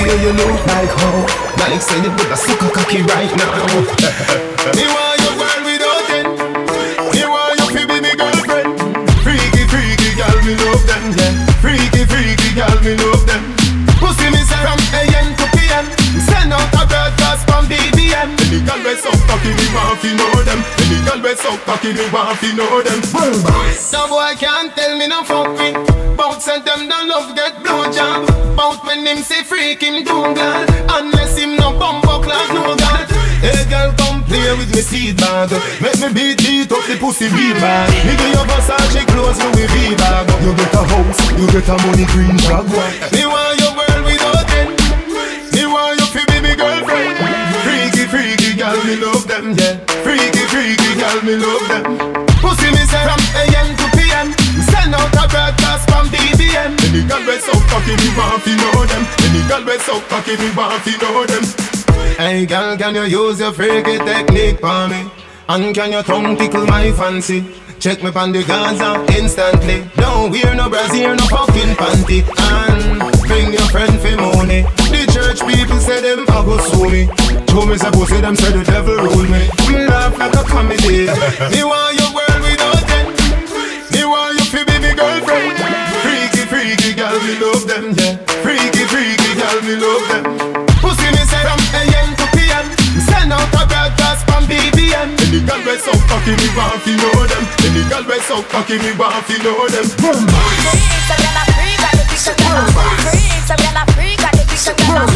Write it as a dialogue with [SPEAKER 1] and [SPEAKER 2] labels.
[SPEAKER 1] way you look like how. Like say you put a sucker cocky right now. Me want your world without end. Me want you to be me girlfriend. Freaky, freaky girl, me love them, yeah. Freaky, freaky girl, me love them. Pussy me say from AM to PM. Send out a broadcast from BBM. Any girl we so cocky, me want to know them. Any girl we so cocky, me want to know them. No boy can't tell me no fuck me. Bout send them the love get blowjob. Bout when him say freak him do glad. Unless him no bumbo class no god. Hey girl come play with me seed bag. Make me beat up the pussy beat bag. Me give you Versace clothes Louis V bag. You get a house, you get a money green Jaguar. Me want your world without end. Me want you to be me girlfriend. Freaky, freaky girl, me love them, yeah. Freaky, freaky girl, me love them. Pussy me say from AM to PM. Send out a broadcast from BBM. Any girl we so cocky, me want to know them. Any girl we so cocky, me want to know them. Hey girl, can you use your freaky technique for me? And can your tongue tickle my fancy? Check me pon the Gaza instantly. Don't wear no brassiere, no fucking panty. And bring your friend for money. The church people say them a go sue me. Show me say pussy, them say the devil rule me. Me laugh like a comedy. Me want your world without end. Me want you to be me girlfriend. Freaky, freaky girl, me love them, yeah. Freaky, freaky girl, me love them. Pussy me say from AM to PM. Send out a broadcast from BBM. Any girl we so cocky, me want to know them. Any girl we so cocky, me want to know them.
[SPEAKER 2] Freaks, I'm gonna freak, I the bitch, I'm gonna freak. Freaks, I'm gonna freak, I the bitch, I'm gonna